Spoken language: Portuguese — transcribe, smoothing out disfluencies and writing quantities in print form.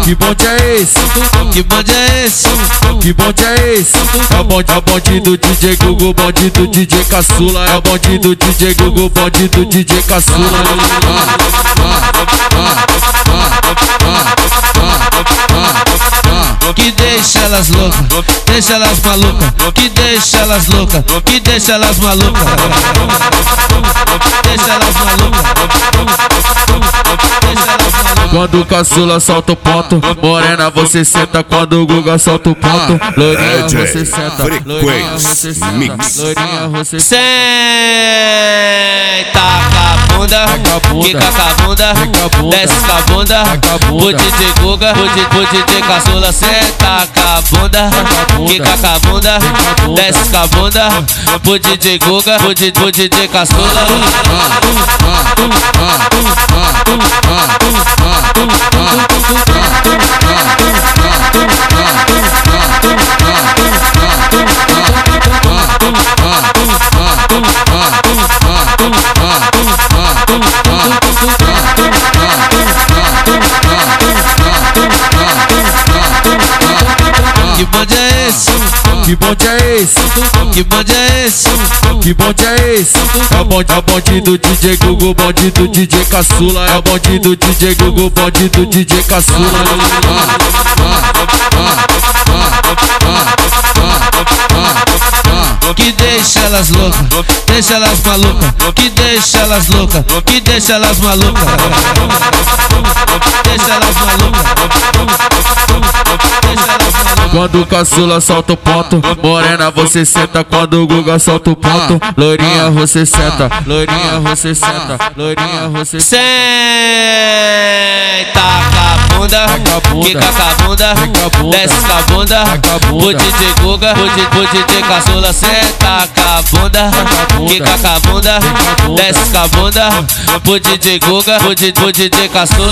Que bonde é esse? Que bonde é esse? Que bonde é esse? É o bonde do DJ Gugu, bonde do DJ Caçula. É o bonde do DJ Gugu, bonde do DJ Caçula. Que deixa elas loucas, deixa elas malucas. Que deixa elas loucas, que deixa elas malucas. Deixa elas malucas. Quando o caçula solta o ponto, morena você senta. Quando o Guga solta o ponto, loirinha você senta. Loirinha você senta. Loirinha você senta com a bunda, quica com a bunda, desce com a bunda. O DJ Guga, o DJ Caçula senta com a bunda, quica com a bunda, desce com a bunda. O DJ Guga, o DJ Caçula. Que bonde é esse? Que bonde é esse? Que bonde é esse? Que bonde é esse? É o bonde do DJ Gugu, bonde do DJ Caçula. É o bonde do DJ Gugu, bonde do DJ Caçula. Que deixa elas loucas, deixa elas malucas. Que deixa elas loucas, que deixa elas malucas. Deixa elas malucas. Quando o caçula solta o ponto, morena você senta. Quando o Guga solta o ponto, loirinha você senta. Loirinha você senta. Loirinha você senta. Senta com a bunda, quica com a bunda, desce com a bunda. O DJ Guga, o DJ Caçula senta com a bunda, quica com a bunda, desce com a bunda. O DJ Guga, o DJ Caçula.